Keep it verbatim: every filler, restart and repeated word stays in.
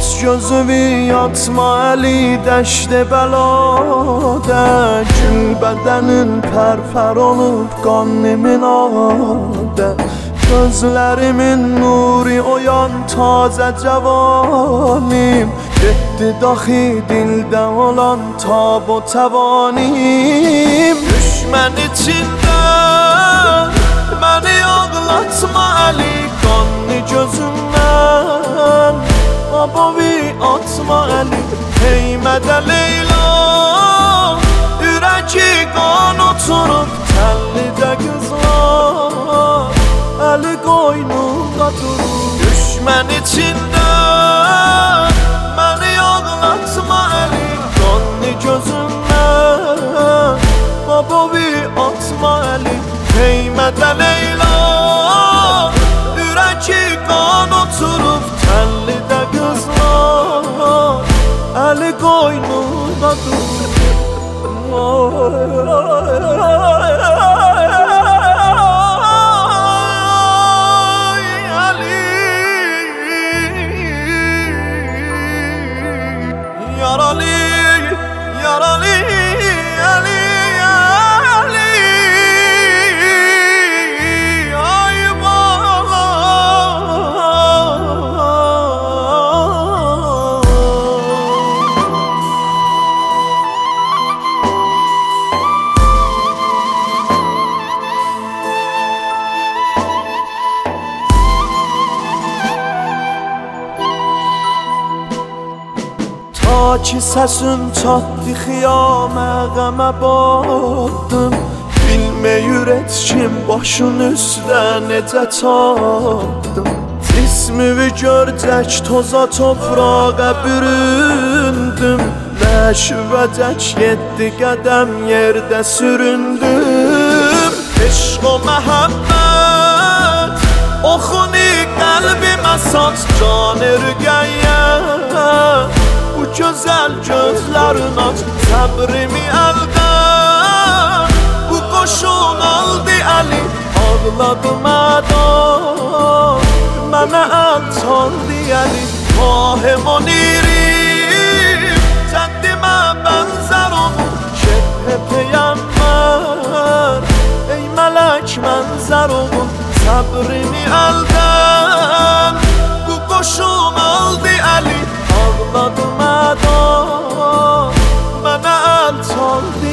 Aç gözümü yatma eli deşte belade Gül bedenin perper olup kanlimin ade Gözlerimin nuri oyan taze cevanim Gitti dahi dilde olan tab o tevanim Düşmen içinde beni ağlatma eli kanlı gözümden Babavi atma eli Heymede Leyla Ürəki qan oturup Təllidə qızlar Eli qoynunda durur Düşmən içində Məni ağlatma eli Qanlı gözümdən Babavi atma eli Heymədə Leyla Ürəki qan oturup Təllidə qızlar Eli qoynunda durur Yaralı, yaralı, Ali, Ali Ay bala Ta ki səsin çatdı xiyamə qəmə batdım Bilməyür et kim başın üstə necə çatdım Cismimi görcək toza toprağa büründüm Nəşvəcək yeddi qədəm yerdə süründüm Eşq o məhəbbət oxuni qəlbimə saç can ergəyə Bu gözəl gözlərin aç Səbrimi əldən Bu qoşun aldı əli Ağladım ədan Mənə əl çaldı əli Mahim o nirim Cəddimə bənzər olur Şebhe peyəmbər Ey mələk mənzər olur Səbrimi əldən Bu qoşun aldı əli Ağladım ədan Mənə əl çaldı